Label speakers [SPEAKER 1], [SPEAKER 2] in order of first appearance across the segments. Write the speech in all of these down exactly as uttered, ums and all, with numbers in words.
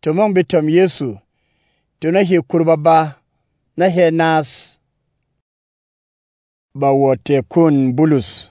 [SPEAKER 1] Tumong bitom Yesu, tuna hi kurbaba, na he nas. Ba wote kun Bulus.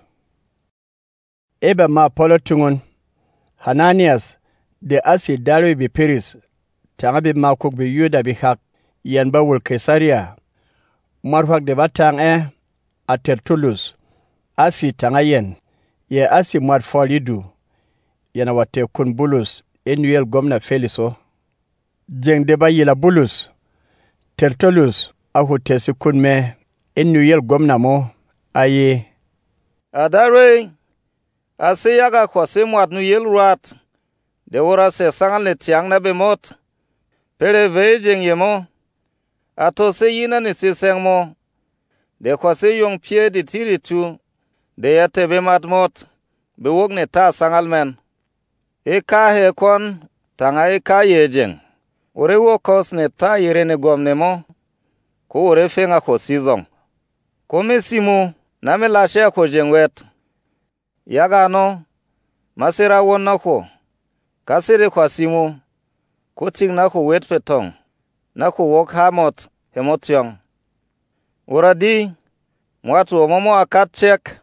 [SPEAKER 1] Eba ma polotungun, Hananias, de asi darwi bi Piris, tanga bi makuk bi Yuda bi hak, yen ba wul Kesaria. Marfak de batang e, a Tertullus, asi tanga yen, ye asi mwad folidu, yena wate kun Bulus, enuel gomna Feliso. Jeng de ba yila Bulus, Tertullus, ahu tesi kun me, enuel gomna mo, aye.
[SPEAKER 2] Adarwe, asi yaga kwa se mwad nu yel ruat, de wora se sangal ne tiang na bemot, pere vei jeng yemo, ato se yina ni se seng mo, de kwa se yong pie di tiri tu, de ya tebe mat mot, be wog ne ta sangal men. E ka he kon, tanga e ka ye jeng, ore wo kos ne ta yere ne gom ne mo, ko ore fenga ko sizong. Ko me simu, na me lashe ko jeng wet. Yaga no, masira won na ko, kasire kwa simu, ko ting na ko wet fetong, na ko wok hamot, hemotyong. Uradi, mwatu omomo akat chek,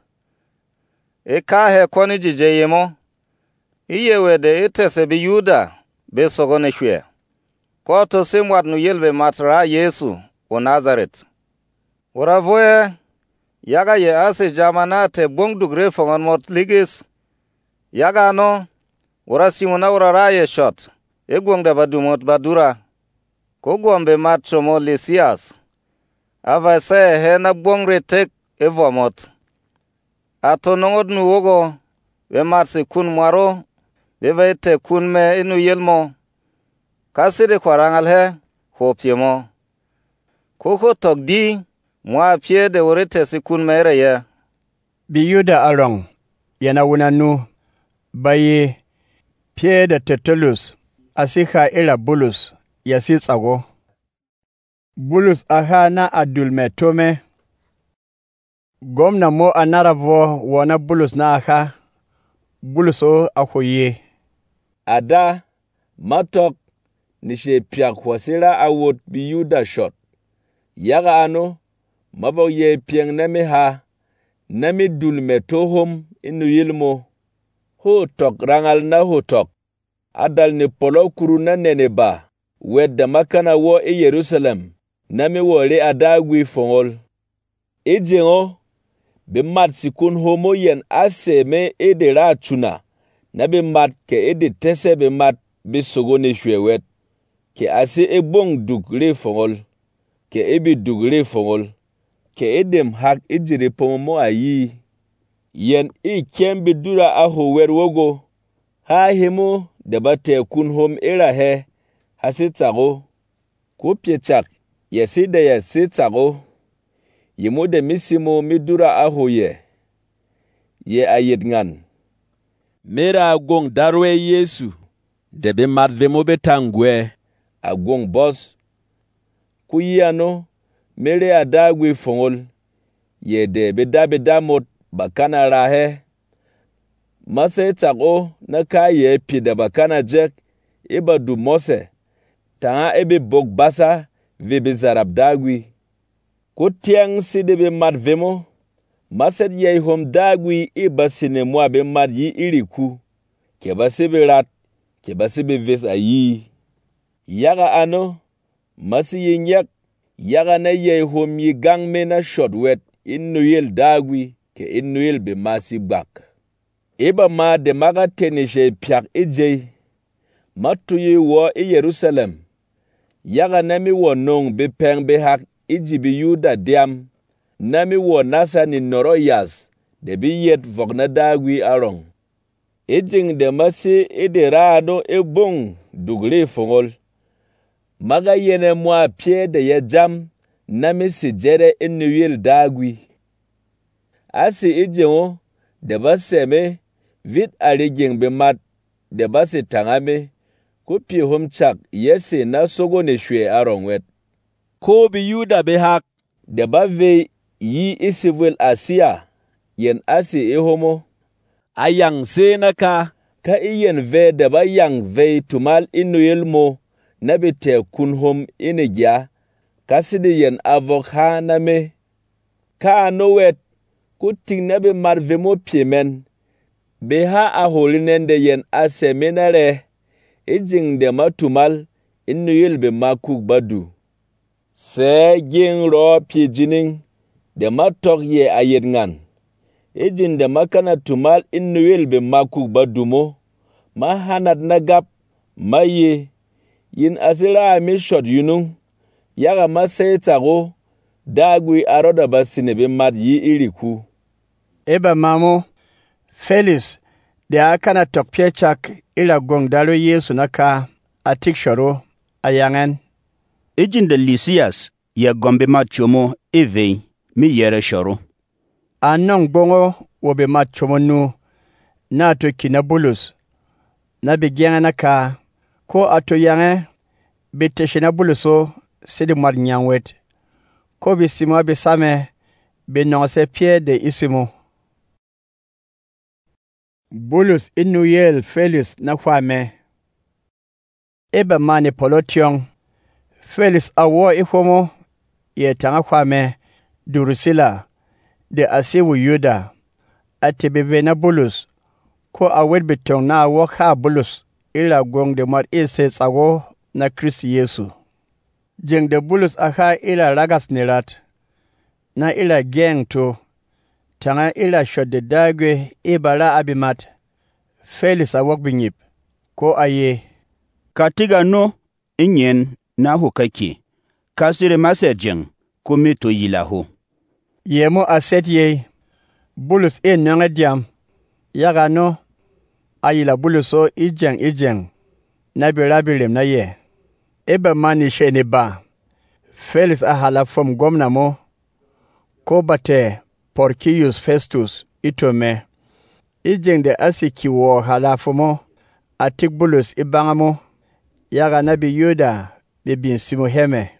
[SPEAKER 2] e ka he koni jije yemo, iye wede itese bi Yuda, be sogone shwe. Kwa to se mwad nu yelbe matra Yesu, o Nazaret. Uravoye, yaga ye ase jamana te bong dugre fongon mot ligis. Yaga no, ura simuna ura raye shot, e gwong da badumot badura. Ko gwombe mat chomo Lisias. Ava se he na bong retek e vomot. Ato nongod nu wogo, we mat se kun mwaro, we ve te kun me inu yelmo. Kaside kwa rangal he, ho pye mo. Koko tok di, mwa pye de urete si kun me re ye.
[SPEAKER 1] Bi Yuda arong, yana wunanu, baye, pye de Tertullus, asika ila Bulus, yasi tsago. Bulus aha na adulme tome. Gomna mo anaravo wana Bulus na aha. Bulus o akoye.
[SPEAKER 3] Ada, matok, nishe piak wasira awot bi Yuda shot. Yaga ano, mabok ye piang nami ha, nami dulme tohom inu yilmo. Ho tok rangal na ho tok. Adal ni polo kuru na nene ba, wedda makana wo e Yerusalem, nami wo le adagwi fongol. E jengo, be mat sikun homo yen ase me e de ra chuna, na be mat ke e de tese be mat be sogone shwewet, ke ase e bong dugre fongol, ke e bi dugre fongol, ke e dem hak e jire pomomo ayi. Yen e kem be dura aho werwogo, ha hemo de bate kun hom era he, hasi tsago, ko piechak, yesi de yesi tsago, yemo de misimo midura aho ye, ye ayet ngan. Mera agong darwe Yesu, de be mat vemo betangwe, agong boss. Kuyano, mere adagwe fongol, ye de beda beda mot bakana rahe. Mase tsago na ka ye pi de bakana jek, eba du mose, tanga ebe bok basa, vebe zarab dagwi. Ko tiang si de be mat vemo, maset ye hom dagwi eba sine mwa be mat yi iriku, ke basi be rat, ke basi be ves ayi. Yaga ano, masi yi nyak, yaga na ye hom yi gang me na shot wet, inu yel dagwi, ke inu yel be masi bak. Eba ma de maga tenishe piak ejay, matu yi wo e Yerusalem, yaga nami wo nong be peng be hak ijibi Yuda diam, nami wo nasa ni noro yas, de bi yet vogna dagwi arong. Ejing de masi e de rado e bong dugre fongol. Maga yene mwa pie de ye jam, nami si jere enuil dagwi. Asi ejingo, de baseme, vit aliging be mat, de basi tangame, kupi humchak yesi na sogo ne shwe arongwet. Ko bi Yuda be hak, de bave yi isivil Asia, yen asi ehomo. Ayang se na ka, ka iyen ve de ba yang ve tumal inu yelmo, na bi te kun hom ine gya kasidi yen avok ha na me ka no wet ku ting na bi mar vemo piemen be ha a holinen de yen a seminare ijing de matumal inu yil be makuk badu se jing ro pi jining de matok ye ayet ngan ijin de makana tumal inu yil be makuk badu mo ma hanat nagap maye yin asira mi shot yunung yaga masaytago dagwi aroda basine be mad yi iriku
[SPEAKER 1] eba mamo Felix de akana tokpye chak ila gong dalo Yesu naka atik shoro ayangen
[SPEAKER 4] ijin de Lysias ya gombe machomo eve mi yere shoro
[SPEAKER 1] anong bongo wobe machomo nu na to kinabulus na bigyan naka ko ato yange biteshina buluso sidi mar nyangwet ko bisimo bisame binonse pie de isimo Bulus inu yel Felix na kwame eba mani polotiong Felix awo ifomo ye tanga kwame Durusila de asiwu Yuda atebeve na Bulus ko awet bitong na awo ha Bulus ila gong de mar ise tsago na Kristi Yesu jeng de Bulus aha ila ragas nirat na ila geng to tanga ila shode dagwe ibala abimat Felix awok binyip ko aye
[SPEAKER 4] katiga no inyen na hukake kasire masejeng komito yilahu
[SPEAKER 1] yemo aset ye Bulus e nanga diam yaga no ayila Buluso ijeng ijeng na birabilim na ye eba mani shene ba Felix ahala fom gomna mo ko bate Porcius Festus itome ijeng de asiki wo halafumo atik Bulus ibangamo yaga nabi Yuda bibin simo heme